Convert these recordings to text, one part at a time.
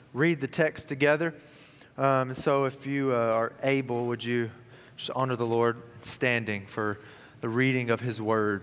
read the text together. So if you are able, would you just honor the Lord standing for the reading of His Word?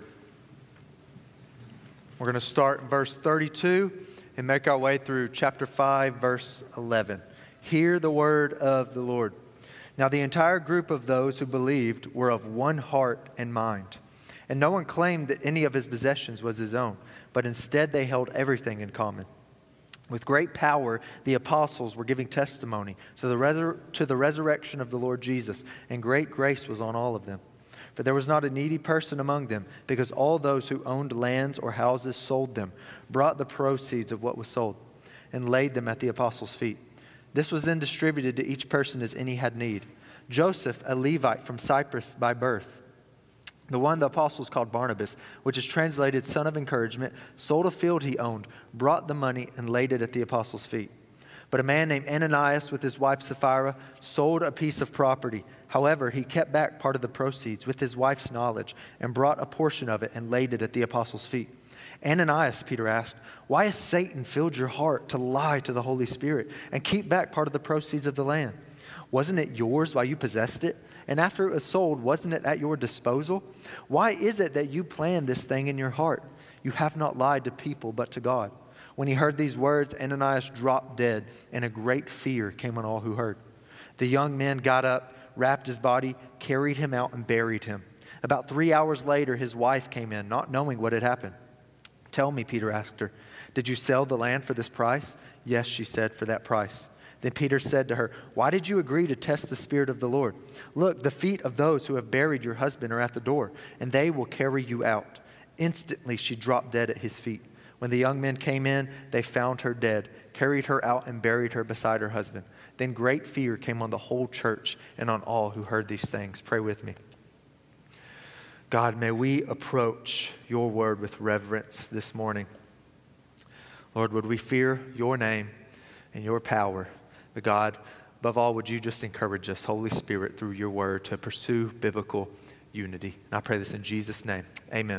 We're going to start in verse 32 and make our way through chapter 5, verse 11. Hear the word of the Lord. Now the entire group of those who believed were of one heart and mind. And no one claimed that any of his possessions was his own, but instead they held everything in common. With great power, the apostles were giving testimony to the resurrection of the Lord Jesus, and great grace was on all of them. For there was not a needy person among them, because all those who owned lands or houses sold them, brought the proceeds of what was sold, and laid them at the apostles' feet. This was then distributed to each person as any had need. Joseph, a Levite from Cyprus by birth, the one the apostles called Barnabas, which is translated son of encouragement, sold a field he owned, brought the money, and laid it at the apostles' feet. But a man named Ananias with his wife Sapphira sold a piece of property. However, he kept back part of the proceeds with his wife's knowledge and brought a portion of it and laid it at the apostles' feet. Ananias, Peter asked, why has Satan filled your heart to lie to the Holy Spirit and keep back part of the proceeds of the land? Wasn't it yours while you possessed it? And after it was sold, wasn't it at your disposal? Why is it that you planned this thing in your heart? You have not lied to people, but to God. When he heard these words, Ananias dropped dead, and a great fear came on all who heard. The young man got up, wrapped his body, carried him out, and buried him. About 3 hours later, his wife came in, not knowing what had happened. Tell me, Peter asked her, did you sell the land for this price? Yes, she said, for that price. Then Peter said to her, why did you agree to test the Spirit of the Lord? Look, the feet of those who have buried your husband are at the door, and they will carry you out. Instantly she dropped dead at his feet. When the young men came in, they found her dead, carried her out, and buried her beside her husband. Then great fear came on the whole church and on all who heard these things. Pray with me. God, may we approach your word with reverence this morning. Lord, would we fear your name and your power? But God, above all, would you just encourage us, Holy Spirit, through your word to pursue biblical unity. And I pray this in Jesus' name. Amen.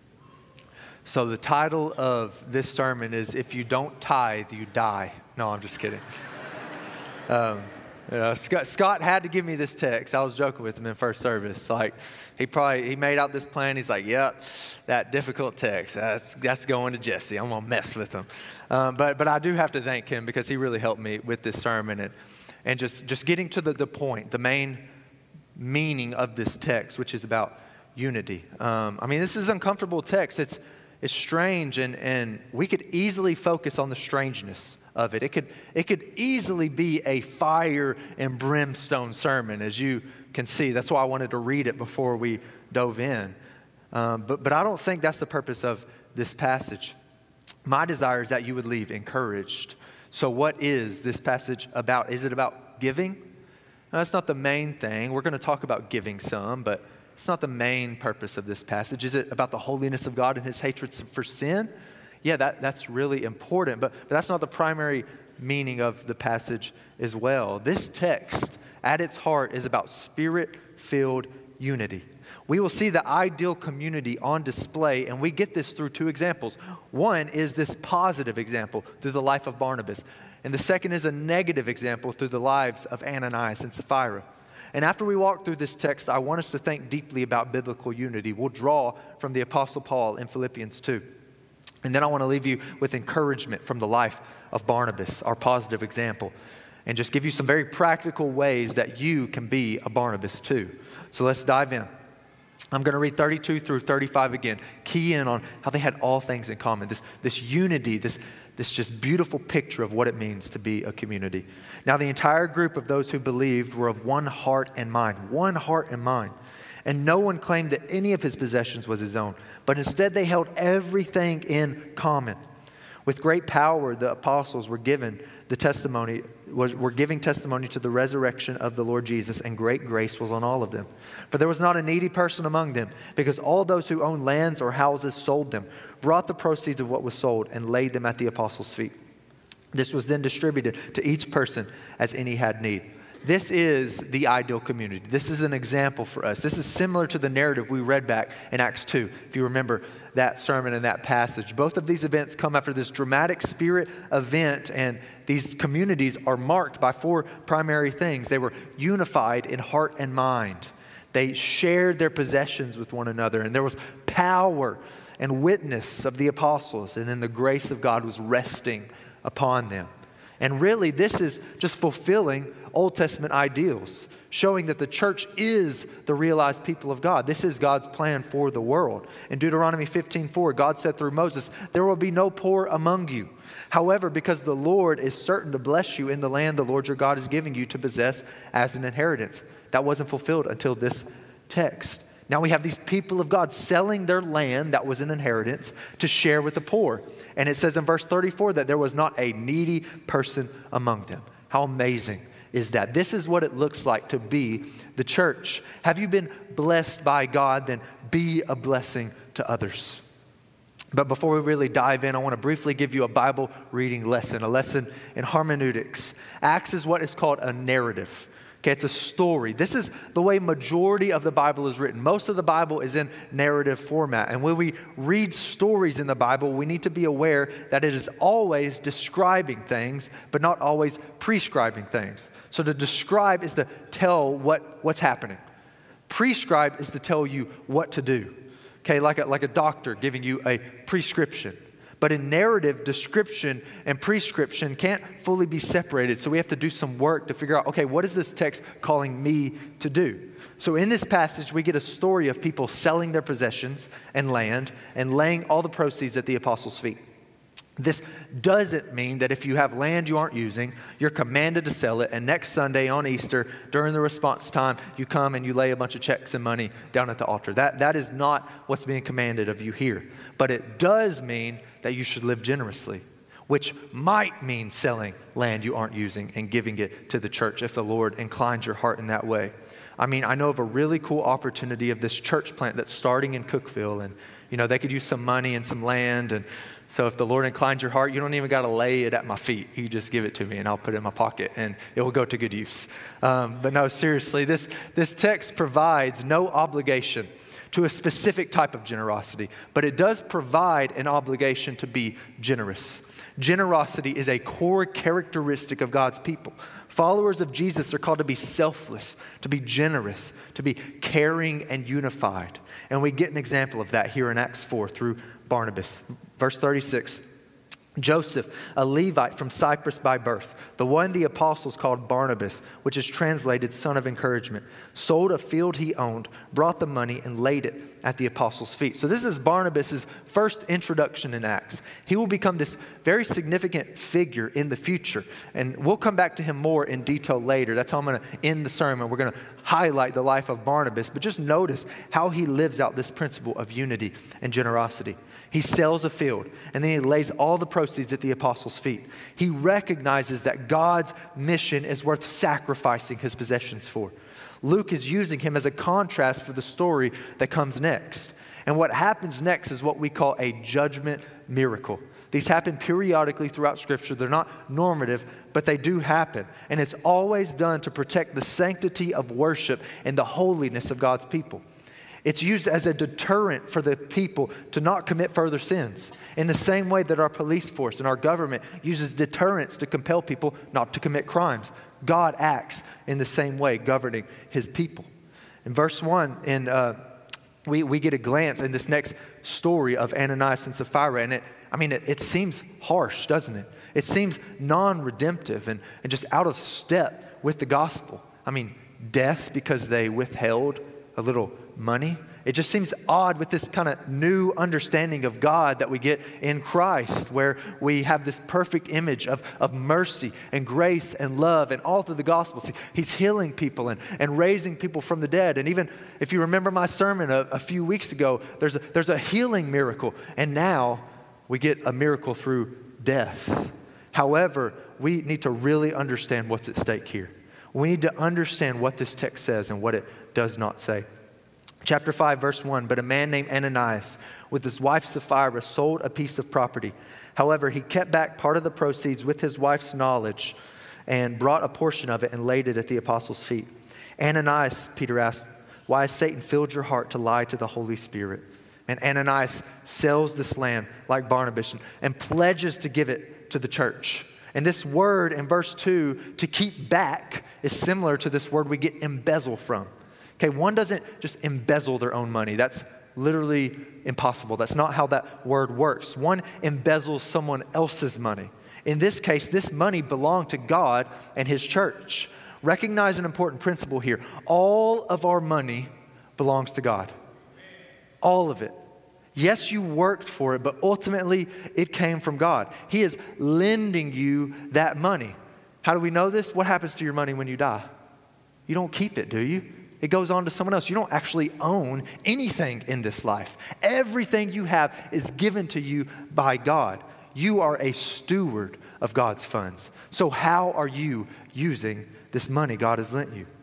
So the title of this sermon is, If You Don't Tithe, You Die. No, I'm just kidding. Scott had to give me this text. I was joking with him in first service. Like, he made out this plan. He's like, yep, that difficult text, that's going to Jesse. I'm going to mess with him. But I do have to thank him because he really helped me with this sermon and just getting to the point, the main meaning of this text, which is about unity. This is an uncomfortable text. It's strange, and we could easily focus on the strangeness of it. It could easily be a fire and brimstone sermon, as you can see. That's why I wanted to read it before we dove in. But I don't think that's the purpose of this passage. My desire is that you would leave encouraged. So what is this passage about? Is it about giving? No, that's not the main thing. We're going to talk about giving some, but it's not the main purpose of this passage. Is it about the holiness of God and his hatred for sin? Yeah, that's really important, but that's not the primary meaning of the passage as well. This text, at its heart, is about spirit-filled unity. We will see the ideal community on display, and we get this through two examples. One is this positive example through the life of Barnabas, and the second is a negative example through the lives of Ananias and Sapphira. And after we walk through this text, I want us to think deeply about biblical unity. We'll draw from the Apostle Paul in Philippians 2. And then I want to leave you with encouragement from the life of Barnabas, our positive example, and just give you some very practical ways that you can be a Barnabas too. So let's dive in. I'm going to read 32 through 35 again. Key in on how they had all things in common. This unity, this just beautiful picture of what it means to be a community. Now the entire group of those who believed were of one heart and mind. One heart and mind. And no one claimed that any of his possessions was his own, but instead they held everything in common. With great power, the apostles were giving testimony to the resurrection of the Lord Jesus, and great grace was on all of them. For there was not a needy person among them, because all those who owned lands or houses sold them, brought the proceeds of what was sold, and laid them at the apostles' feet. This was then distributed to each person as any had need. this is the ideal community. This is an example for us. This is similar to the narrative we read back in Acts 2, if you remember that sermon and that passage. Both of these events come after this dramatic Spirit event, and these communities are marked by 4 primary things. They were unified in heart and mind. They shared their possessions with one another, and there was power and witness of the apostles, and then the grace of God was resting upon them. And really, this is just fulfilling Old Testament ideals, showing that the church is the realized people of God. This is God's plan for the world. In Deuteronomy 15:4, God said through Moses, "There will be no poor among you. However, because the Lord is certain to bless you in the land the Lord your God is giving you to possess as an inheritance." That wasn't fulfilled until this text. Now we have these people of God selling their land that was an inheritance to share with the poor. And it says in verse 34 that there was not a needy person among them. How amazing is that? This is what it looks like to be the church. Have you been blessed by God? Then be a blessing to others. But before we really dive in, I want to briefly give you a Bible reading lesson, a lesson in hermeneutics. Acts is what is called a narrative. Okay, it's a story. This is the way majority of the Bible is written. Most of the Bible is in narrative format. And when we read stories in the Bible, we need to be aware that it is always describing things, but not always prescribing things. So to describe is to tell what's happening. Prescribe is to tell you what to do. Okay, like a doctor giving you a prescription. But in narrative, description and prescription can't fully be separated. So we have to do some work to figure out, okay, what is this text calling me to do? So in this passage, we get a story of people selling their possessions and land and laying all the proceeds at the apostles' feet. This doesn't mean that if you have land you aren't using, you're commanded to sell it, and next Sunday on Easter, during the response time, you come and you lay a bunch of checks and money down at the altar. That is not what's being commanded of you here. But it does mean that you should live generously, which might mean selling land you aren't using and giving it to the church if the Lord inclines your heart in that way. I mean, I know of a really cool opportunity of this church plant that's starting in Cookeville, and they could use some money and some land, and so if the Lord inclines your heart, you don't even got to lay it at my feet. You just give it to me and I'll put it in my pocket and it will go to good use. But no, seriously, this text provides no obligation to a specific type of generosity, but it does provide an obligation to be generous. Generosity is a core characteristic of God's people. Followers of Jesus are called to be selfless, to be generous, to be caring and unified. And we get an example of that here in Acts 4 through Barnabas. Verse 36, Joseph, a Levite from Cyprus by birth, the one the apostles called Barnabas, which is translated son of encouragement, sold a field he owned, brought the money, and laid it at the apostles' feet. So this is Barnabas' first introduction in Acts. He will become this very significant figure in the future, and we'll come back to him more in detail later. That's how I'm going to end the sermon. We're going to highlight the life of Barnabas, but just notice how he lives out this principle of unity and generosity. He sells a field, and then he lays all the proceeds at the apostles' feet. He recognizes that God's mission is worth sacrificing his possessions for. Luke is using him as a contrast for the story that comes next. And what happens next is what we call a judgment miracle. These happen periodically throughout Scripture. They're not normative, but they do happen. And it's always done to protect the sanctity of worship and the holiness of God's people. It's used as a deterrent for the people to not commit further sins. In the same way that our police force and our government uses deterrents to compel people not to commit crimes, God acts in the same way, governing his people. In verse 1, we get a glance in this next story of Ananias and Sapphira, and it seems harsh, doesn't it? It seems non-redemptive and just out of step with the gospel. I mean, death because they withheld a little money. It just seems odd with this kind of new understanding of God that we get in Christ, where we have this perfect image of mercy and grace and love, and all through the Gospels. He's healing people and raising people from the dead. And even if you remember my sermon a few weeks ago, there's a healing miracle. And now we get a miracle through death. However, we need to really understand what's at stake here. We need to understand what this text says and what it does not say. Chapter 5, verse 1, but a man named Ananias with his wife Sapphira sold a piece of property. However, he kept back part of the proceeds with his wife's knowledge, and brought a portion of it and laid it at the apostles' feet. Ananias, Peter asked, why has Satan filled your heart to lie to the Holy Spirit? And Ananias sells this land like Barnabas and pledges to give it to the church. And this word in verse 2, to keep back, is similar to this word we get embezzle from. Okay, one doesn't just embezzle their own money. That's literally impossible. That's not how that word works. One embezzles someone else's money. In this case, this money belonged to God and His church. Recognize an important principle here. All of our money belongs to God. All of it. Yes, you worked for it, but ultimately it came from God. He is lending you that money. How do we know this? What happens to your money when you die? You don't keep it, do you? It goes on to someone else. You don't actually own anything in this life. Everything you have is given to you by God. You are a steward of God's funds. So how are you using this money God has lent you?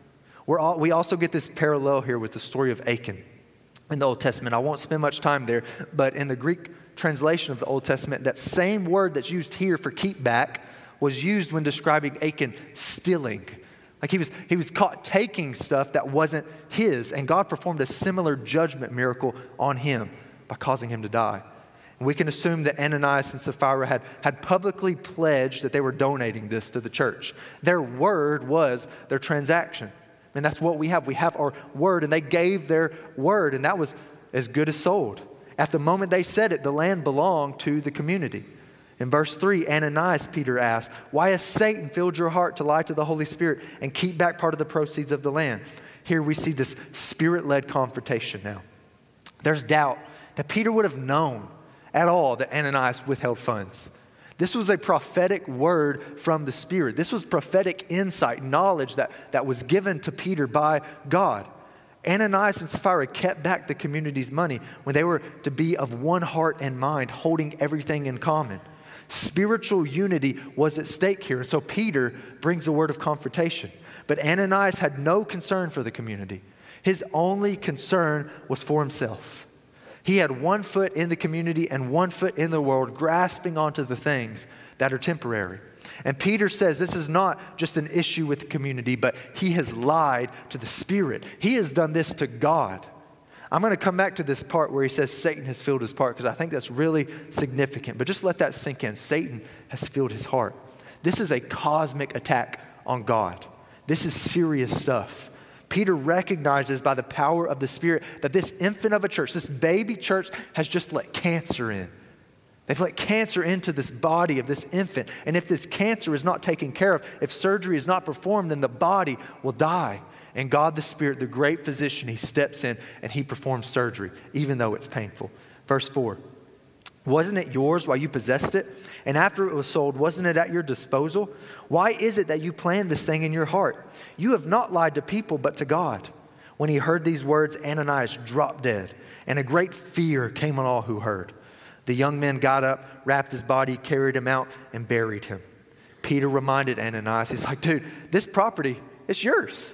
We also get this parallel here with the story of Achan in the Old Testament. I won't spend much time there, but in the Greek translation of the Old Testament, that same word that's used here for keep back was used when describing Achan stealing. Like he was caught taking stuff that wasn't his, and God performed a similar judgment miracle on him by causing him to die. And we can assume that Ananias and Sapphira had publicly pledged that they were donating this to the church. Their word was their transaction. And that's what we have. We have our word, and they gave their word, and that was as good as sold. At the moment they said it, the land belonged to the community. In verse 3, Ananias, Peter asked, why has Satan filled your heart to lie to the Holy Spirit and keep back part of the proceeds of the land? Here we see this Spirit-led confrontation now. There's doubt that Peter would have known at all that Ananias withheld funds. This was a prophetic word from the Spirit. This was prophetic insight, knowledge that was given to Peter by God. Ananias and Sapphira kept back the community's money when they were to be of one heart and mind, holding everything in common. Spiritual unity was at stake here. And so Peter brings a word of confrontation. But Ananias had no concern for the community. His only concern was for himself. He had one foot in the community and one foot in the world, grasping onto the things that are temporary. And Peter says this is not just an issue with the community, but he has lied to the Spirit. He has done this to God. I'm going to come back to this part where he says Satan has filled his heart, because I think that's really significant. But just let that sink in. Satan has filled his heart. This is a cosmic attack on God. This is serious stuff. Peter recognizes by the power of the Spirit that this infant of a church, this baby church, has just let cancer in. They've let cancer into this body of this infant. And if this cancer is not taken care of, if surgery is not performed, then the body will die. And God the Spirit, the great physician, He steps in and He performs surgery, even though it's painful. Verse 4, wasn't it yours while you possessed it? And after it was sold, wasn't it at your disposal? Why is it that you planned this thing in your heart? You have not lied to people, but to God. When he heard these words, Ananias dropped dead, and a great fear came on all who heard. The young man got up, wrapped his body, carried him out, and buried him. Peter reminded Ananias, he's like, dude, this property, it's yours.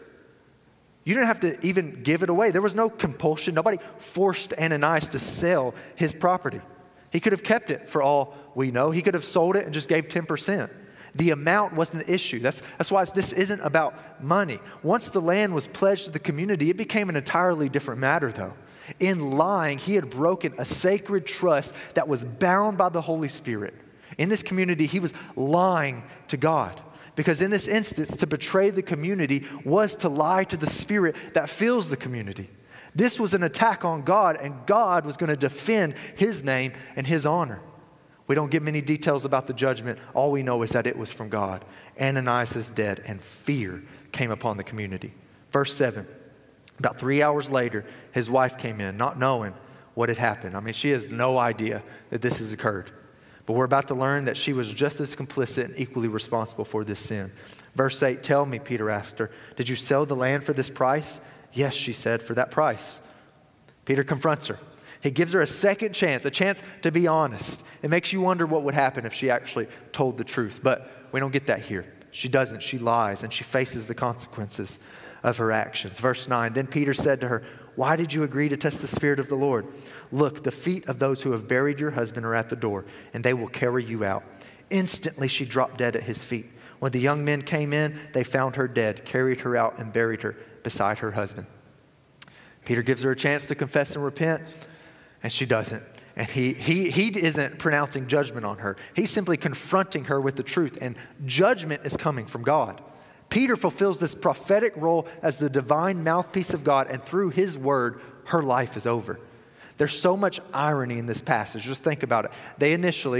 You didn't have to even give it away. There was no compulsion. Nobody forced Ananias to sell his property. He could have kept it for all we know. He could have sold it and just gave 10%. The amount wasn't the issue. That's why this isn't about money. Once the land was pledged to the community, it became an entirely different matter, though. In lying, he had broken a sacred trust that was bound by the Holy Spirit. In this community, he was lying to God. Because in this instance, to betray the community was to lie to the Spirit that fills the community. This was an attack on God, and God was going to defend His name and His honor. We don't get many details about the judgment. All we know is that it was from God. Ananias is dead, and fear came upon the community. Verse 7, about 3 hours later, his wife came in, not knowing what had happened. I mean, she has no idea that this has occurred. But we're about to learn that she was just as complicit and equally responsible for this sin. Verse 8, tell me, Peter asked her, did you sell the land for this price? Yes, she said, for that price. Peter confronts her. He gives her a second chance, a chance to be honest. It makes you wonder what would happen if she actually told the truth. But we don't get that here. She doesn't. She lies, and she faces the consequences of her actions. Verse 9, then Peter said to her, why did you agree to test the Spirit of the Lord? Look, the feet of those who have buried your husband are at the door, and they will carry you out. Instantly she dropped dead at his feet. When the young men came in, they found her dead, carried her out, and buried her beside her husband. Peter gives her a chance to confess and repent, and she doesn't. And he isn't pronouncing judgment on her. He's simply confronting her with the truth, and judgment is coming from God. Peter fulfills this prophetic role as the divine mouthpiece of God, and through his word, her life is over. There's so much irony in this passage. Just think about it. They initially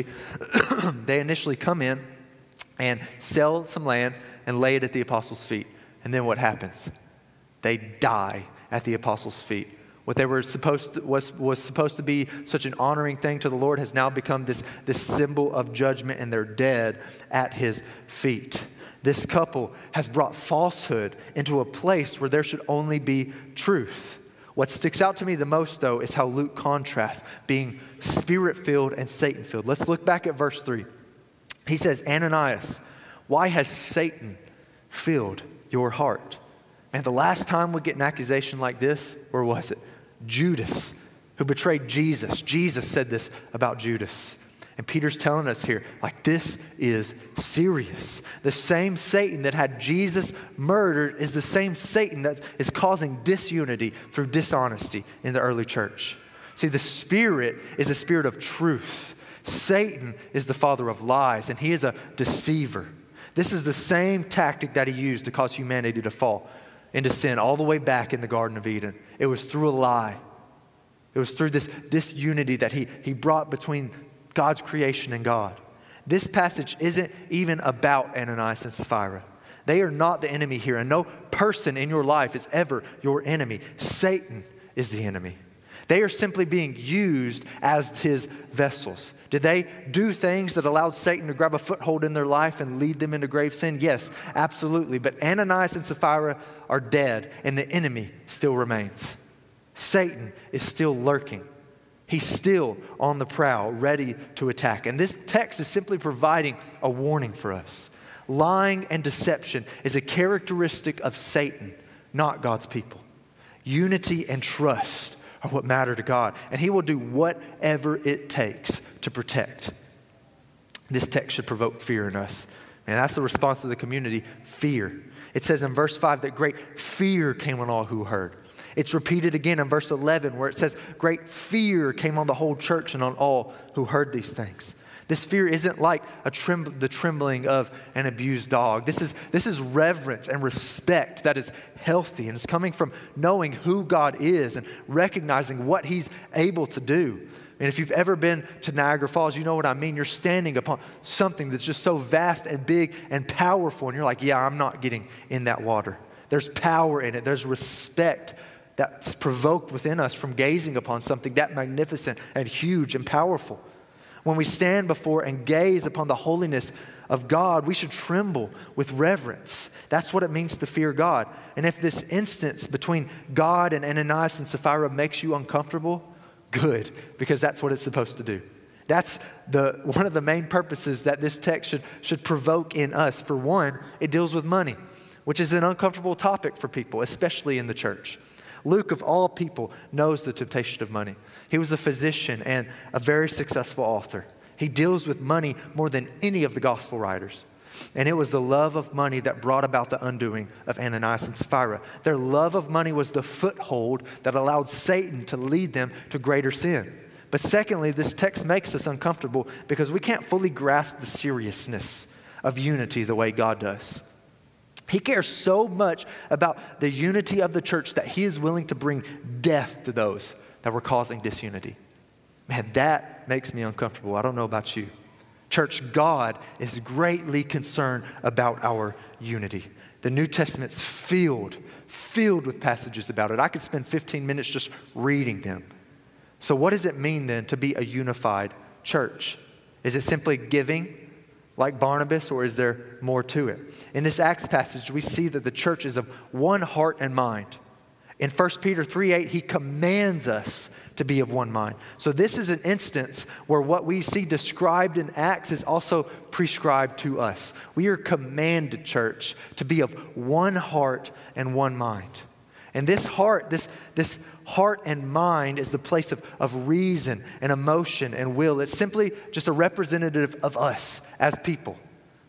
come in and sell some land and lay it at the apostles' feet. And then what happens? They die at the apostles' feet. What they were was supposed to be such an honoring thing to the Lord has now become this symbol of judgment, and they're dead at his feet. This couple has brought falsehood into a place where there should only be truth. What sticks out to me the most, though, is how Luke contrasts being Spirit-filled and Satan-filled. Let's look back at verse 3. He says, Ananias, why has Satan filled your heart? And the last time we get an accusation like this, where was it? Judas, who betrayed Jesus. Jesus said this about Judas. And Peter's telling us here, like, this is serious. The same Satan that had Jesus murdered is the same Satan that is causing disunity through dishonesty in the early church. See, the Spirit is a spirit of truth. Satan is the father of lies, and he is a deceiver. This is the same tactic that he used to cause humanity to fall into sin all the way back in the Garden of Eden. It was through a lie. It was through this disunity that he brought between God's creation and God. This passage isn't even about Ananias and Sapphira. They are not the enemy here, and no person in your life is ever your enemy. Satan is the enemy. They are simply being used as his vessels. Did they do things that allowed Satan to grab a foothold in their life and lead them into grave sin? Yes, absolutely. But Ananias and Sapphira are dead, and the enemy still remains. Satan is still lurking. He's still on the prowl, ready to attack. And this text is simply providing a warning for us. Lying and deception is a characteristic of Satan, not God's people. Unity and trust are what matter to God, and he will do whatever it takes to protect. This text should provoke fear in us. And that's the response of the community, fear. It says in verse 5 that great fear came on all who heard. It's repeated again in verse 11 where it says great fear came on the whole church and on all who heard these things. This fear isn't like the trembling of an abused dog. This is reverence and respect that is healthy, and it's coming from knowing who God is and recognizing what he's able to do. And if you've ever been to Niagara Falls, you know what I mean. You're standing upon something that's just so vast and big and powerful, and you're like, yeah, I'm not getting in that water. There's power in it. There's respect that's provoked within us from gazing upon something that magnificent and huge and powerful. When we stand before and gaze upon the holiness of God, we should tremble with reverence. That's what it means to fear God. And if this instance between God and Ananias and Sapphira makes you uncomfortable, good, because that's what it's supposed to do. That's one of the main purposes that this text should provoke in us. For one, it deals with money, which is an uncomfortable topic for people, especially in the church. Luke, of all people, knows the temptation of money. He was a physician and a very successful author. He deals with money more than any of the gospel writers. And it was the love of money that brought about the undoing of Ananias and Sapphira. Their love of money was the foothold that allowed Satan to lead them to greater sin. But secondly, this text makes us uncomfortable because we can't fully grasp the seriousness of unity the way God does. He cares so much about the unity of the church that he is willing to bring death to those that were causing disunity. Man, that makes me uncomfortable. I don't know about you. Church, God is greatly concerned about our unity. The New Testament's filled with passages about it. I could spend 15 minutes just reading them. So what does it mean then to be a unified church? Is it simply giving like Barnabas, or is there more to it? In this Acts passage, we see that the church is of one heart and mind. In 1 Peter 3:8, he commands us to be of one mind. So this is an instance where what we see described in Acts is also prescribed to us. We are commanded, church, to be of one heart and one mind. And this heart and mind is the place of reason and emotion and will. It's simply just a representative of us as people.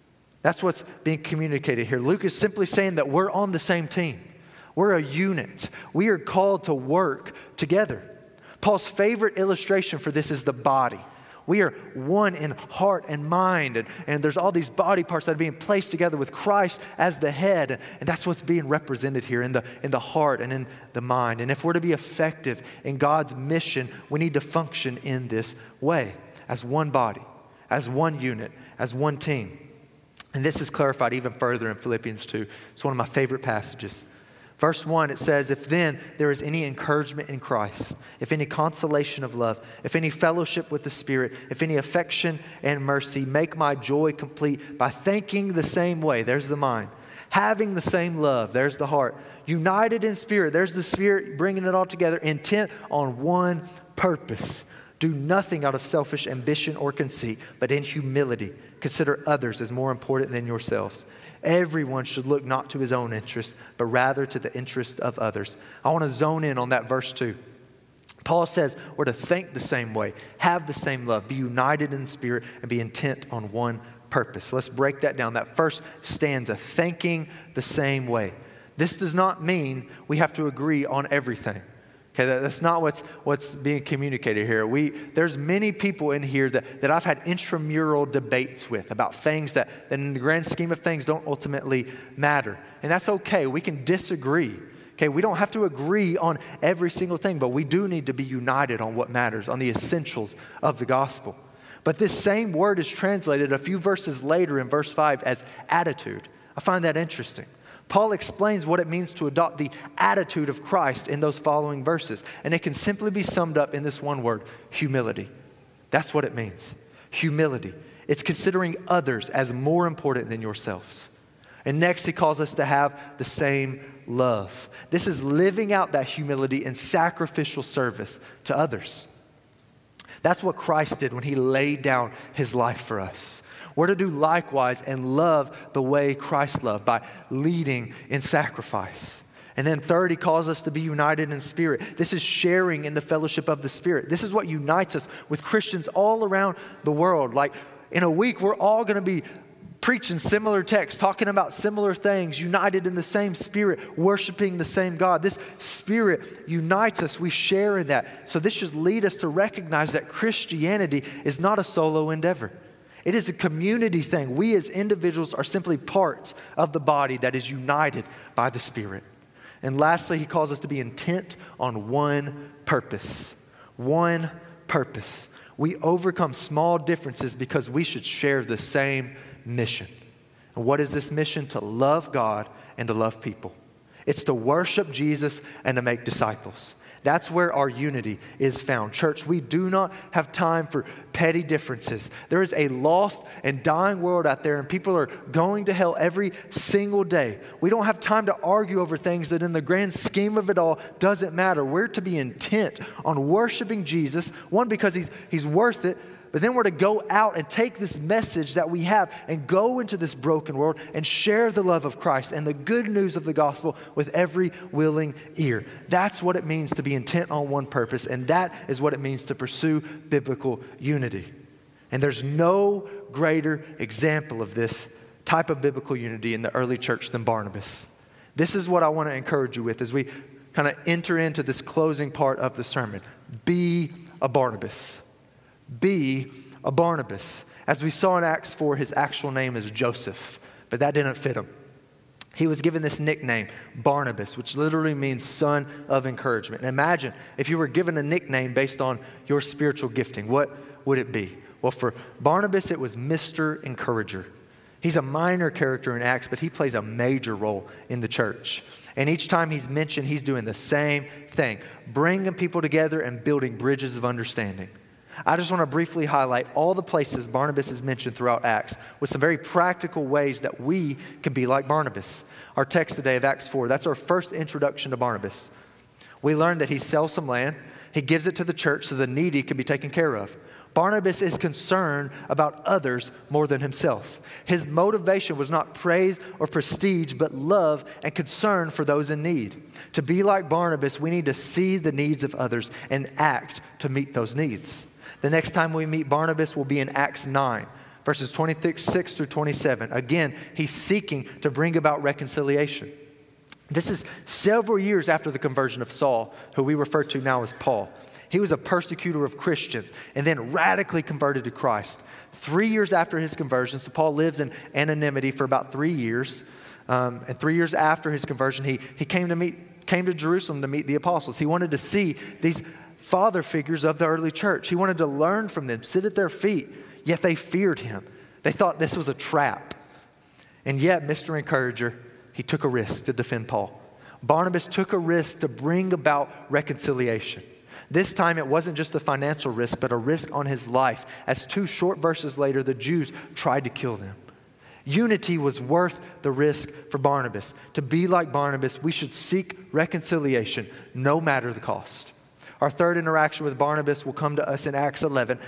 That's what's being communicated here. Luke is simply saying that we're on the same team. We're a unit. We are called to work together. Paul's favorite illustration for this is the body. We are one in heart and mind, and there's all these body parts that are being placed together with Christ as the head, and that's what's being represented here in the heart and in the mind. And if we're to be effective in God's mission, we need to function in this way, as one body, as one unit, as one team. And this is clarified even further in Philippians 2. It's one of my favorite passages. Verse 1, it says, if then there is any encouragement in Christ, if any consolation of love, if any fellowship with the Spirit, if any affection and mercy, make my joy complete by thinking the same way. There's the mind. Having the same love. There's the heart. United in spirit. There's the Spirit bringing it all together. Intent on one purpose. Do nothing out of selfish ambition or conceit, but in humility consider others as more important than yourselves. Everyone should look not to his own interest, but rather to the interest of others. I want to zone in on that verse 2. Paul says we're to think the same way, have the same love, be united in the Spirit, and be intent on one purpose. Let's break that down. That first stanza, thinking the same way. This does not mean we have to agree on everything. Okay, that's not what's being communicated here. There's many people in here that I've had intramural debates with about things that in the grand scheme of things don't ultimately matter. And that's okay. We can disagree. Okay, we don't have to agree on every single thing, but we do need to be united on what matters, on the essentials of the gospel. But this same word is translated a few verses later in verse 5 as attitude. I find that interesting. Paul explains what it means to adopt the attitude of Christ in those following verses. And it can simply be summed up in this one word, humility. That's what it means. Humility. It's considering others as more important than yourselves. And next, he calls us to have the same love. This is living out that humility in sacrificial service to others. That's what Christ did when he laid down his life for us. We're to do likewise and love the way Christ loved by leading in sacrifice. And then third, he calls us to be united in spirit. This is sharing in the fellowship of the Spirit. This is what unites us with Christians all around the world. Like in a week, we're all going to be preaching similar texts, talking about similar things, united in the same Spirit, worshiping the same God. This Spirit unites us. We share in that. So this should lead us to recognize that Christianity is not a solo endeavor. It is a community thing. We as individuals are simply parts of the body that is united by the Spirit. And lastly, he calls us to be intent on one purpose. One purpose. We overcome small differences because we should share the same mission. And what is this mission? To love God and to love people. It's to worship Jesus and to make disciples. That's where our unity is found. Church, we do not have time for petty differences. There is a lost and dying world out there, and people are going to hell every single day. We don't have time to argue over things that in the grand scheme of it all doesn't matter. We're to be intent on worshiping Jesus, one, because he's worth it, but then we're to go out and take this message that we have and go into this broken world and share the love of Christ and the good news of the gospel with every willing ear. That's what it means to be intent on one purpose, and that is what it means to pursue biblical unity. And there's no greater example of this type of biblical unity in the early church than Barnabas. This is what I want to encourage you with as we kind of enter into this closing part of the sermon. Be a Barnabas. Be a Barnabas. As we saw in Acts 4, his actual name is Joseph, but that didn't fit him. He was given this nickname, Barnabas, which literally means son of encouragement. And imagine if you were given a nickname based on your spiritual gifting, what would it be? Well, for Barnabas, it was Mr. Encourager. He's a minor character in Acts, but he plays a major role in the church. And each time he's mentioned, he's doing the same thing, bringing people together and building bridges of understanding. I just want to briefly highlight all the places Barnabas is mentioned throughout Acts with some very practical ways that we can be like Barnabas. Our text today of Acts 4, that's our first introduction to Barnabas. We learned that he sells some land. He gives it to the church so the needy can be taken care of. Barnabas is concerned about others more than himself. His motivation was not praise or prestige, but love and concern for those in need. To be like Barnabas, we need to see the needs of others and act to meet those needs. The next time we meet Barnabas will be in Acts 9. verses 26 through 27. Again, he's seeking to bring about reconciliation. This is several years after the conversion of Saul, who we refer to now as Paul. He was a persecutor of Christians and then radically converted to Christ. 3 years after his conversion, so Paul lives in anonymity for about 3 years. And 3 years after his conversion, he came to Jerusalem to meet the apostles. He wanted to see these father figures of the early church. He wanted to learn from them, sit at their feet, yet they feared him. They thought this was a trap. And yet, Mr. Encourager, he took a risk to defend Paul. Barnabas took a risk to bring about reconciliation. This time it wasn't just a financial risk, but a risk on his life, as 2 short verses later, the Jews tried to kill them. Unity was worth the risk for Barnabas. To be like Barnabas, we should seek reconciliation, no matter the cost. Our third interaction with Barnabas will come to us in Acts 11,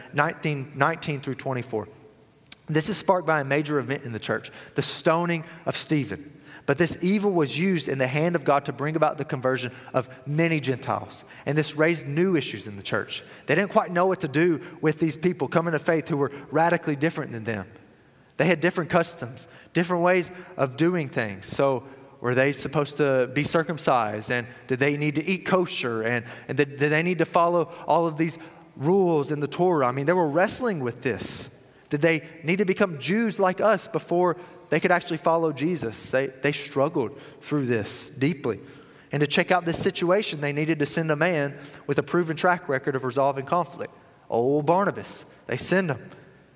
19 through 24. This is sparked by a major event in the church, the stoning of Stephen. But this evil was used in the hand of God to bring about the conversion of many Gentiles. And this raised new issues in the church. They didn't quite know what to do with these people coming to faith who were radically different than them. They had different customs, different ways of doing things. So were they supposed to be circumcised? And did they need to eat kosher? And did they need to follow all of these rules in the Torah? I mean, they were wrestling with this. Did they need to become Jews like us before they could actually follow Jesus? They struggled through this deeply. And to check out this situation, they needed to send a man with a proven track record of resolving conflict. Old Barnabas. They send him.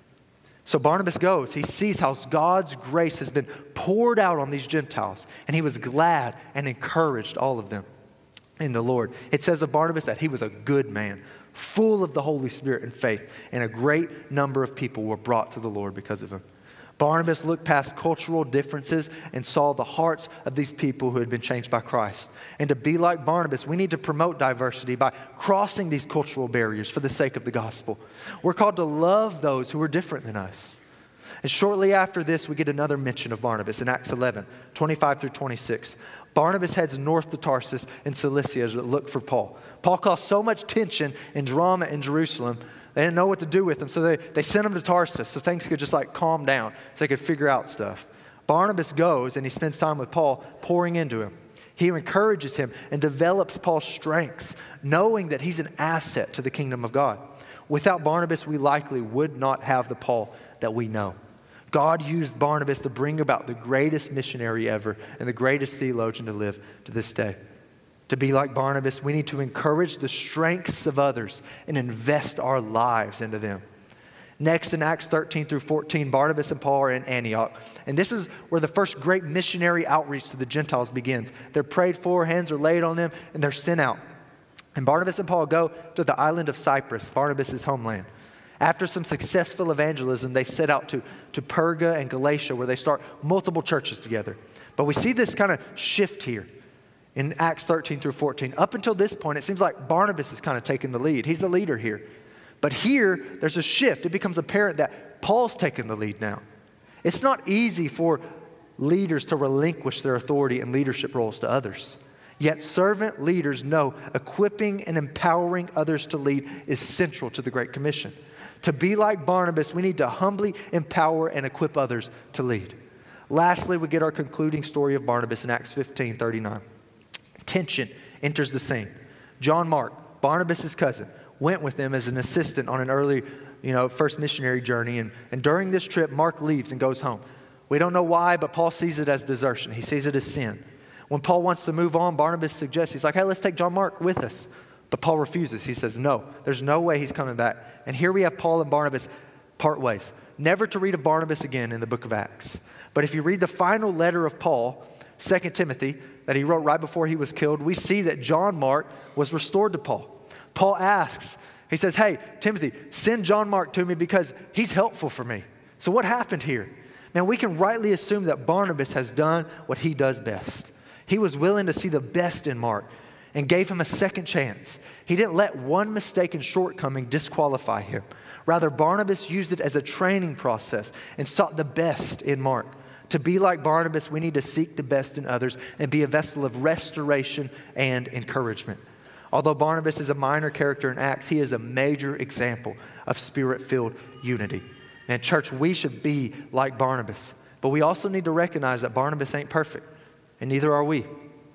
So Barnabas goes. He sees how God's grace has been poured out on these Gentiles. And he was glad and encouraged all of them in the Lord. It says of Barnabas that he was a good man, full of the Holy Spirit and faith. And a great number of people were brought to the Lord because of him. Barnabas looked past cultural differences and saw the hearts of these people who had been changed by Christ. And to be like Barnabas, we need to promote diversity by crossing these cultural barriers for the sake of the gospel. We're called to love those who are different than us. And shortly after this, we get another mention of Barnabas in Acts 11, 25 through 26. Barnabas heads north to Tarsus in Cilicia to look for Paul. Paul caused so much tension and drama in Jerusalem, they didn't know what to do with him, so they sent him to Tarsus so things could just calm down, so they could figure out stuff. Barnabas goes and he spends time with Paul, pouring into him. He encourages him and develops Paul's strengths, knowing that he's an asset to the kingdom of God. Without Barnabas, we likely would not have the Paul that we know. God used Barnabas to bring about the greatest missionary ever and the greatest theologian to live to this day. To be like Barnabas, we need to encourage the strengths of others and invest our lives into them. Next, in Acts 13 through 14, Barnabas and Paul are in Antioch. And this is where the first great missionary outreach to the Gentiles begins. They're prayed for, hands are laid on them, and they're sent out. And Barnabas and Paul go to the island of Cyprus, Barnabas' homeland. After some successful evangelism, they set out to Perga and Galatia, where they start multiple churches together. But we see this kind of shift here in Acts 13 through 14. Up until this point, it seems like Barnabas is kind of taking the lead. He's the leader here. But here, there's a shift. It becomes apparent that Paul's taking the lead now. It's not easy for leaders to relinquish their authority and leadership roles to others. Yet servant leaders know equipping and empowering others to lead is central to the Great Commission. To be like Barnabas, we need to humbly empower and equip others to lead. Lastly, we get our concluding story of Barnabas in Acts 15:39. Tension enters the scene. John Mark, Barnabas' cousin, went with them as an assistant on an early, first missionary journey. And during this trip, Mark leaves and goes home. We don't know why, but Paul sees it as desertion. He sees it as sin. When Paul wants to move on, Barnabas suggests, he's like, hey, let's take John Mark with us. But Paul refuses. He says, no, there's no way he's coming back. And here we have Paul and Barnabas part ways. Never to read of Barnabas again in the book of Acts. But if you read the final letter of Paul, 2 Timothy, that he wrote right before he was killed, we see that John Mark was restored to Paul. Paul asks, he says, hey, Timothy, send John Mark to me because he's helpful for me. So what happened here? Now, we can rightly assume that Barnabas has done what he does best. He was willing to see the best in Mark and gave him a second chance. He didn't let one mistake and shortcoming disqualify him. Rather, Barnabas used it as a training process and sought the best in Mark. To be like Barnabas, we need to seek the best in others and be a vessel of restoration and encouragement. Although Barnabas is a minor character in Acts, he is a major example of Spirit-filled unity. And church, we should be like Barnabas. But we also need to recognize that Barnabas ain't perfect, and neither are we.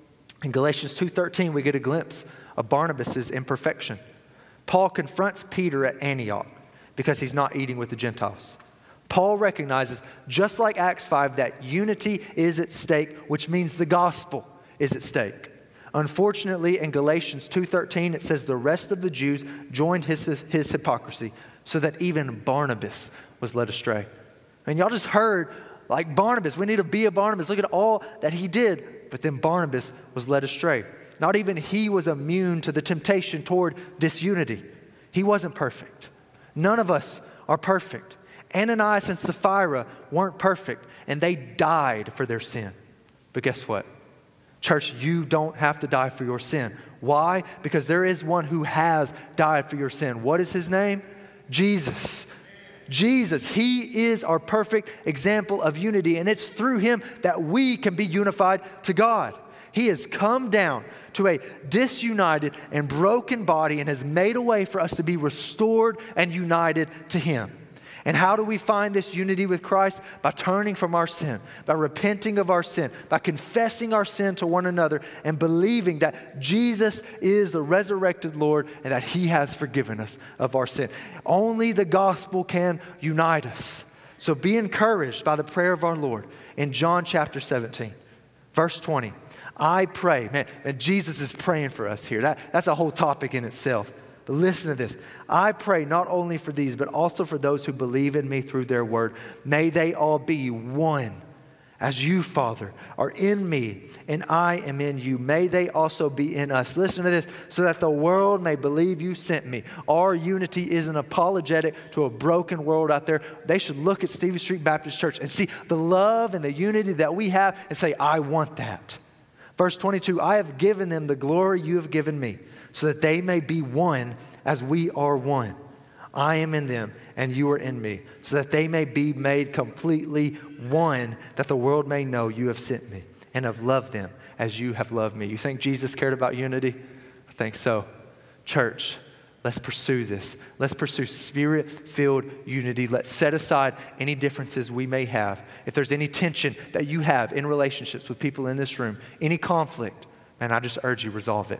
In Galatians 2:13, we get a glimpse of Barnabas' imperfection. Paul confronts Peter at Antioch because he's not eating with the Gentiles. Paul recognizes, just like Acts 5, that unity is at stake, which means the gospel is at stake. Unfortunately, in Galatians 2:13, it says the rest of the Jews joined his hypocrisy, so that even Barnabas was led astray. And y'all just heard, like Barnabas, we need to be a Barnabas. Look at all that he did. But then Barnabas was led astray. Not even he was immune to the temptation toward disunity. He wasn't perfect. None of us are perfect. Ananias and Sapphira weren't perfect, and they died for their sin. But guess what? Church, you don't have to die for your sin. Why? Because there is one who has died for your sin. What is his name? Jesus. Jesus, he is our perfect example of unity, and it's through him that we can be unified to God. He has come down to a disunited and broken body and has made a way for us to be restored and united to him. And how do we find this unity with Christ? By turning from our sin, by repenting of our sin, by confessing our sin to one another and believing that Jesus is the resurrected Lord and that he has forgiven us of our sin. Only the gospel can unite us. So be encouraged by the prayer of our Lord in John chapter 17, verse 20. I pray, man, and Jesus is praying for us here. That's a whole topic in itself. But listen to this. I pray not only for these, but also for those who believe in me through their word. May they all be one, as you, Father, are in me and I am in you. May they also be in us. Listen to this. So that the world may believe you sent me. Our unity is an apologetic to a broken world out there. They should look at Stevens Street Baptist Church and see the love and the unity that we have and say, I want that. Verse 22, I have given them the glory you have given me, so that they may be one as we are one. I am in them and you are in me, so that they may be made completely one, that the world may know you have sent me and have loved them as you have loved me. You think Jesus cared about unity? I think so. Church, let's pursue this. Let's pursue spirit-filled unity. Let's set aside any differences we may have. If there's any tension that you have in relationships with people in this room, any conflict, man, I just urge you, resolve it.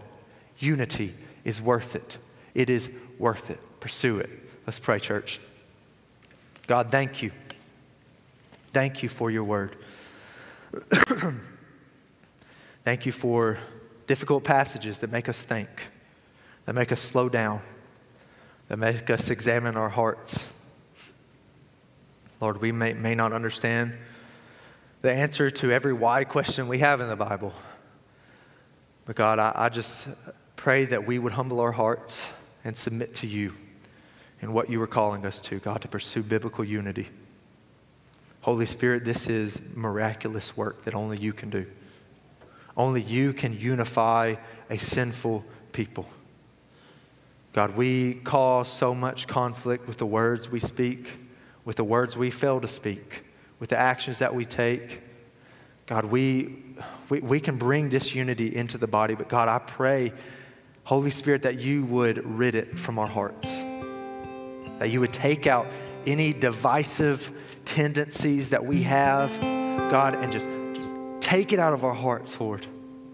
Unity is worth it. It is worth it. Pursue it. Let's pray, church. God, thank you. Thank you for your word. Thank you for difficult passages that make us think, that make us slow down, that make us examine our hearts. Lord, we may not understand the answer to every why question we have in the Bible. But God, I just pray that we would humble our hearts and submit to you in what you are calling us to, God, to pursue biblical unity. Holy Spirit, this is miraculous work that only you can do. Only you can unify a sinful people. God, we cause so much conflict with the words we speak, with the words we fail to speak, with the actions that we take. God, we can bring disunity into the body, but God, I pray, Holy Spirit, that you would rid it from our hearts, that you would take out any divisive tendencies that we have, God, and just take it out of our hearts, Lord.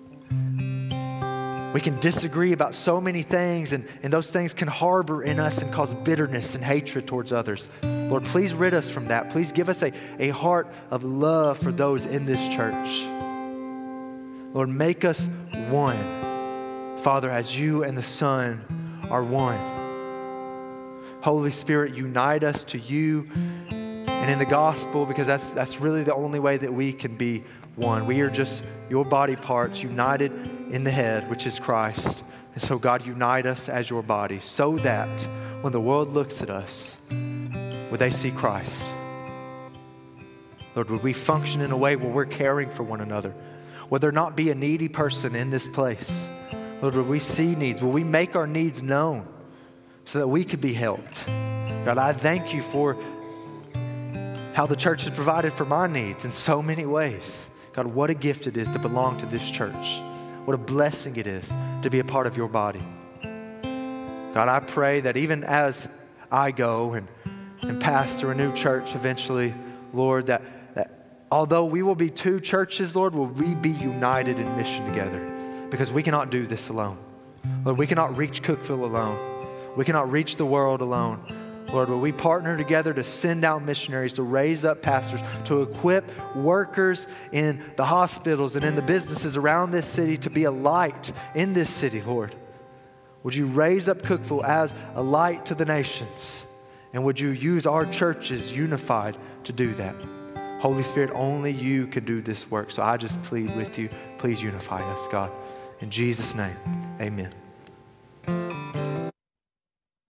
We can disagree about so many things, and those things can harbor in us and cause bitterness and hatred towards others. Lord, please rid us from that. Please give us a heart of love for those in this church. Lord, make us one, Father, as you and the Son are one. Holy Spirit, unite us to you and in the gospel, because that's really the only way that we can be one. We are just your body parts united in the head, which is Christ. And so, God, unite us as your body so that when the world looks at us, would they see Christ? Lord, would we function in a way where we're caring for one another? Would there not be a needy person in this place? Lord, would we see needs? Will we make our needs known so that we could be helped? God, I thank you for how the church has provided for my needs in so many ways. God, what a gift it is to belong to this church. What a blessing it is to be a part of your body. God, I pray that even as I go and and pastor a new church eventually, Lord, that although we will be two churches, Lord, will we be united in mission together? Because we cannot do this alone. Lord, we cannot reach Cookeville alone. We cannot reach the world alone. Lord, will we partner together to send out missionaries, to raise up pastors, to equip workers in the hospitals and in the businesses around this city to be a light in this city, Lord? Would you raise up Cookeville as a light to the nations? And would you use our churches unified to do that? Holy Spirit, only you can do this work. So I just plead with you, please unify us, God. In Jesus' name, amen.